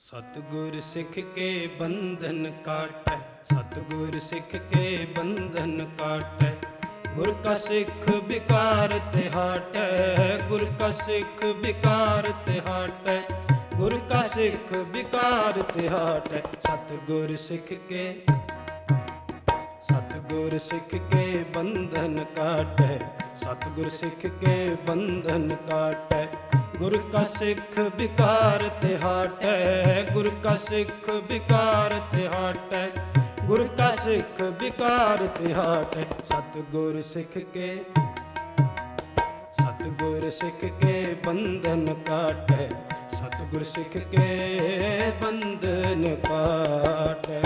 सतगुर सिख के बंधन काटै, सतगुर सिख के बंधन काटै। गुर का सिख बिकार ते हाटै, गुर का सिख बिकार ते हाटै, गुर का सिख बिकार ते हाटै। सतगुर सिख के, सतगुर सिख के बंधन काटै, सतगुर सिख के बंधन काटै। गुर का सिख बिकार ते हाटै, गुर का सिख बिकार ते हाटै, गुर का सिख बिकार ते हाटै। सतगुर सिख के, सतगुर सिख के बंधन काटै, सतगुर सिख के बंधन काटै।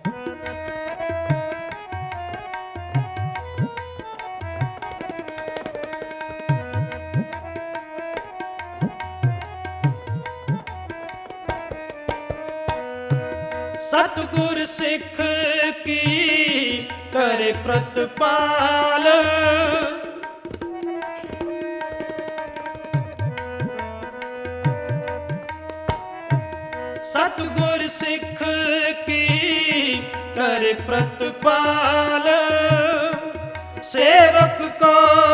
सतगुर सिख की करे प्रतिपाल, सतगुर सिख की करे प्रतिपाल। सेवक को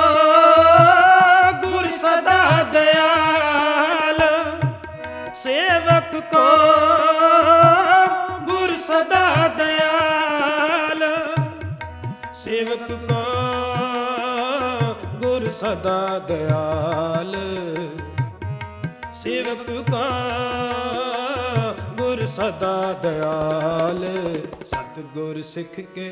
गुर सदा दयाल, सेवक को गुर सदा दयाल, सेवक को गुर सदा दयाल, सेवक को गुर सदा दयाल। सतगुर सिख के,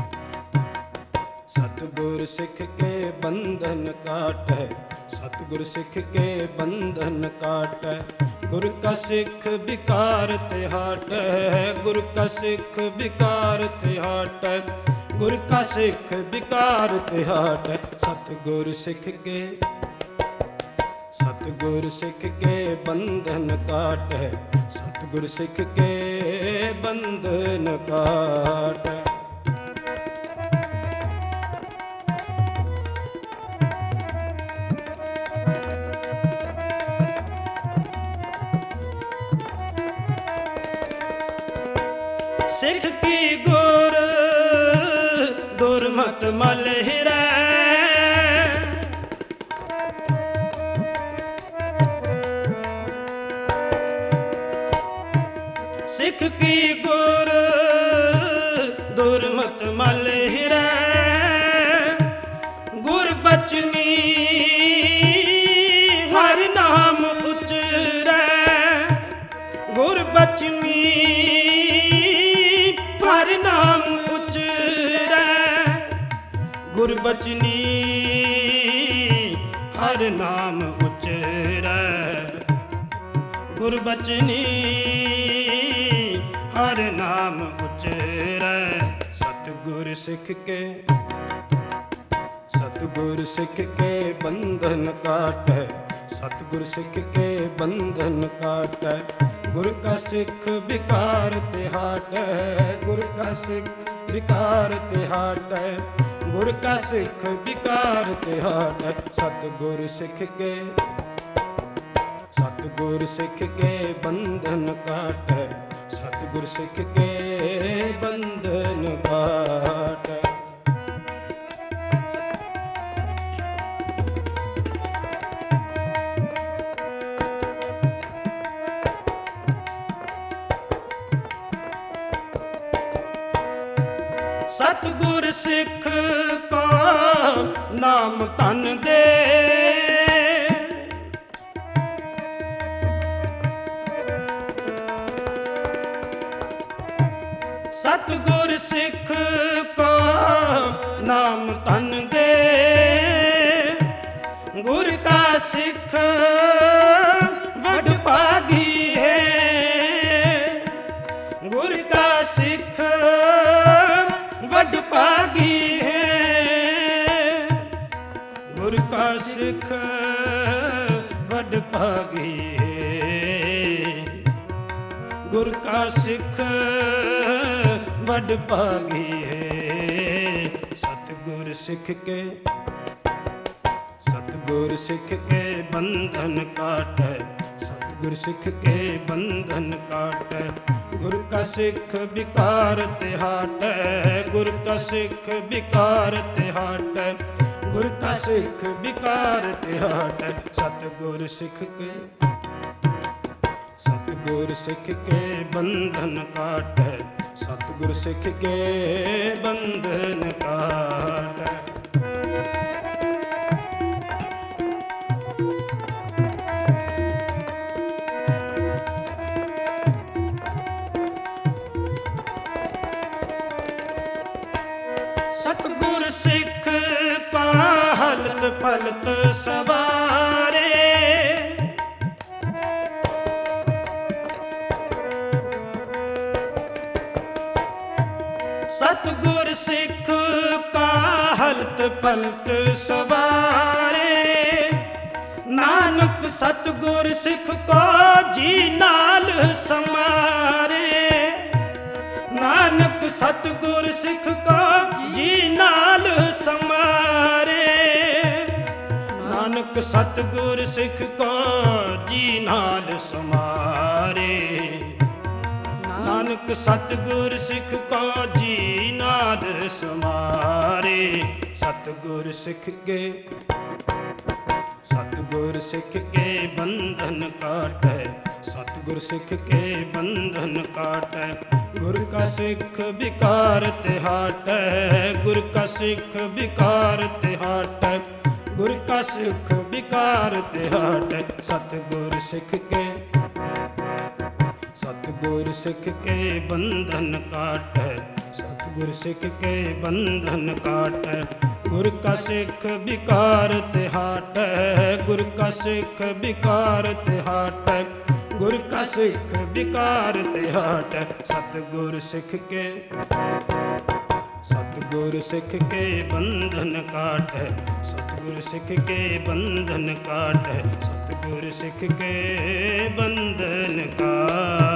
सतगुर सिख के बंधन काटै, सतगुर सिख के बंधन काटै। गुर का सिख बिकार ते हाटै, गुर का सिख बिकार ते हाटै, गुर का सिख बिकार ते हाटै। सतगुर सिख के, सतगुर सिख के बंधन काटै, सतगुर सिख के बंधन काटै। सिख की गुर दुर्मत मल हिरै, सिख की गुर दुर्मत मल हिरै। गुर बचनी हर नाम उचरै, गुर बचनी हर नाम उचरै, गुर बचनी हर नाम उचरै, गुर बचनी हर नाम उचरै। सतगुर सिख के, सतगुर सिख के बंधन काटै, सतगुर सिख के बंधन काटै। गुर का सिख बिकार ते हाटै, गुर का सिख बिकार ते हाटै, गुर का सिख बिकार ते हाटै। सतगुर सिख के, सतगुर सिख के बंधन काटै, सतगुर सिख के बंधन काटै। सतगुर सिख को नाम तन दे, सतगुर सिख को नाम तन दे। गुर का सिख बड़ भागी है, गुर का सिख बड़ भागी है, गुर का सिख बड़ भागी है, गुर का सिख बड़ भागी है। सतगुर सिख के, सतगुर सिख के बंधन काटै, सतगुर सतगुर सिख के बंधन काटै। गुर का सिख विकार ते हाटै, गुर का सिख विकार ते हाटै, गुर का सिख विकार ते हाटै। सतगुर सिख के, सतगुर सिख के बंधन काटै, सतगुर सिख के बंधन काटै। सतगुर सिख का हलत पलत सवारे, सतगुर सिख का हलत पलत सवारे। नानक सतगुर सिख को जी नाल समारे, नानक सतगुर सिख को जी नाल समारे, नानक सतगुर सिख को जी नाल समारे, नानक सतगुर सिख को जी नाल समारे। सतगुर सिख के, सतगुर सिख के बंधन काटै, सतगुर सिख के बंधन काटै। गुर का सिख विकार ते हाटै, गुर का सिख विकार ते हाटै, गुर का सिख विकार ते हाटै। सतगुर सिख के, सतगुर सिख के बंधन काटै, सतगुर सिख के बंधन काटै। गुर का सिख विकार ते हाटै, गुर का सिख विकार ते हाटै, गुर का सिख विकार ते हाटै। सतगुर सिख के, सतगुर सिख के बंधन काटै, सतगुर सिख के बंधन काटै, सतगुर सिख के बंधन काटै।